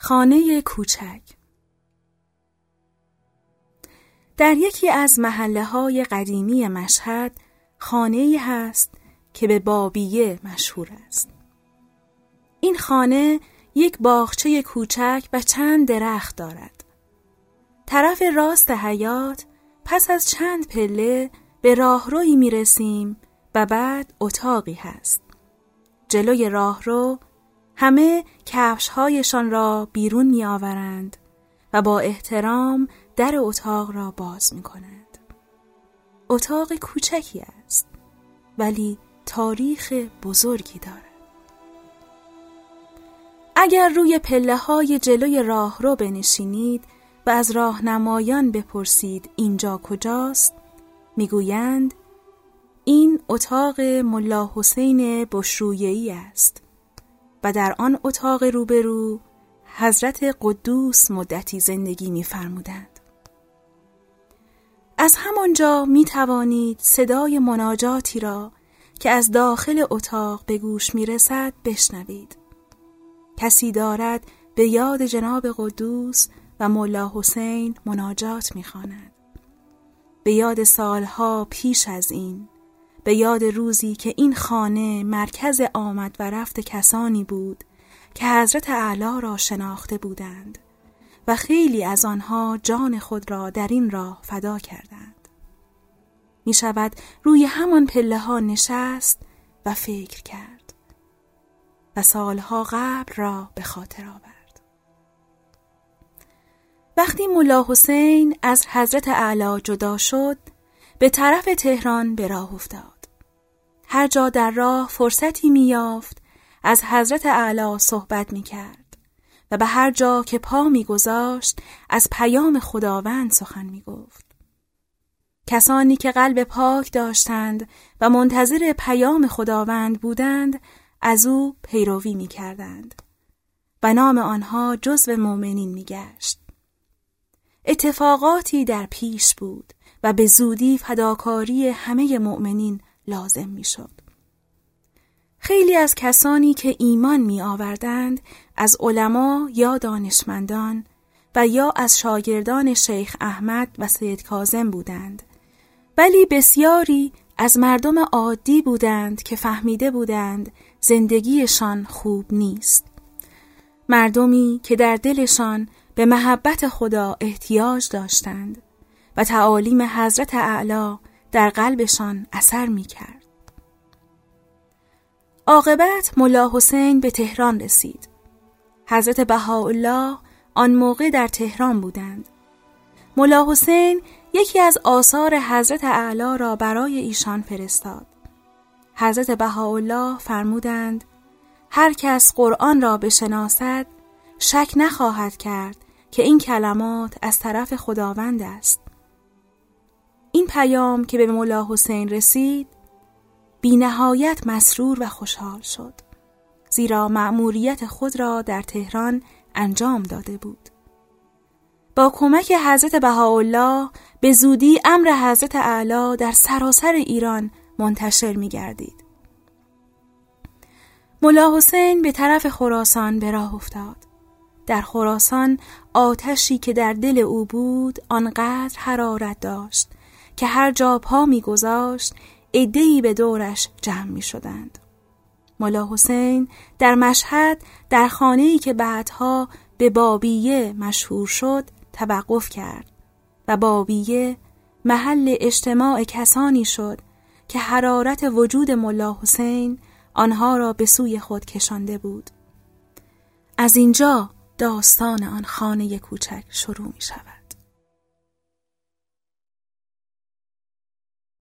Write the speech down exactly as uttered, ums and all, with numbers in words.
خانه کوچک. در یکی از محله‌های قدیمی مشهد خانه‌ای هست که به بابیه مشهور است. این خانه یک باغچه کوچک و چند درخت دارد. طرف راست حیاط پس از چند پله به راهرویی می‌رسیم و بعد اتاقی هست. جلوی راهرو همه کفش‌هایشان را بیرون می‌آورند و با احترام در اتاق را باز می‌کنند. اتاق کوچکی است ولی تاریخ بزرگی دارد. اگر روی پله‌های جلوی راهرو بنشینید و از راهنمایان بپرسید اینجا کجاست، میگویند این اتاق ملا حسین بشرویه‌ای است و در آن اتاق روبرو حضرت قدوس مدتی زندگی می‌فرمودند. از همانجا می‌توانید صدای مناجاتی را که از داخل اتاق به گوش می‌رسد بشنوید. کسی دارد به یاد جناب قدوس و ملا حسین مناجات می‌خواند. به یاد سالها پیش از این، به یاد روزی که این خانه مرکز آمد و رفت کسانی بود که حضرت اعلی را شناخته بودند و خیلی از آنها جان خود را در این راه فدا کردند. می شود روی همان پله ها نشست و فکر کرد و سالها قبل را به خاطر آورد. وقتی ملا حسین از حضرت اعلی جدا شد، به طرف تهران به راه افتاد. هر جا در راه فرصتی می یافت از حضرت اعلی صحبت می کرد و به هر جا که پا می گذاشت از پیام خداوند سخن می گفت. کسانی که قلب پاک داشتند و منتظر پیام خداوند بودند از او پیروی می کردند و نام آنها جزو مؤمنین می گشت. اتفاقاتی در پیش بود و به زودی فداکاری همه مؤمنین لازم می شد. خیلی از کسانی که ایمان می آوردند از علما یا دانشمندان و یا از شاگردان شیخ احمد و سید کاظم بودند، ولی بسیاری از مردم عادی بودند که فهمیده بودند زندگیشان خوب نیست. مردمی که در دلشان به محبت خدا احتیاج داشتند و تعالیم حضرت اعلی در قلبشان اثر می کرد. عاقبت ملا حسین به تهران رسید. حضرت بهاءالله آن موقع در تهران بودند. ملا حسین یکی از آثار حضرت اعلی را برای ایشان فرستاد. حضرت بهاءالله فرمودند هر کس قرآن را بشناسد شک نخواهد کرد که این کلمات از طرف خداوند است. این پیام که به ملا حسین رسید بی نهایت مسرور و خوشحال شد، زیرا مأموریت خود را در تهران انجام داده بود. با کمک حضرت بهاءالله به زودی امر حضرت اعلی در سراسر ایران منتشر می گردید. ملا حسین به طرف خراسان به راه افتاد. در خراسان آتشی که در دل او بود آنقدر حرارت داشت که هر جا پا می گذاشت عده‌ای به دورش جمع می شدند. ملا حسین در مشهد در خانه‌ای که بعدها به بابیه مشهور شد توقف کرد و بابیه محل اجتماع کسانی شد که حرارت وجود ملا حسین آنها را به سوی خود کشانده بود. از اینجا داستان آن خانه کوچک شروع می شود.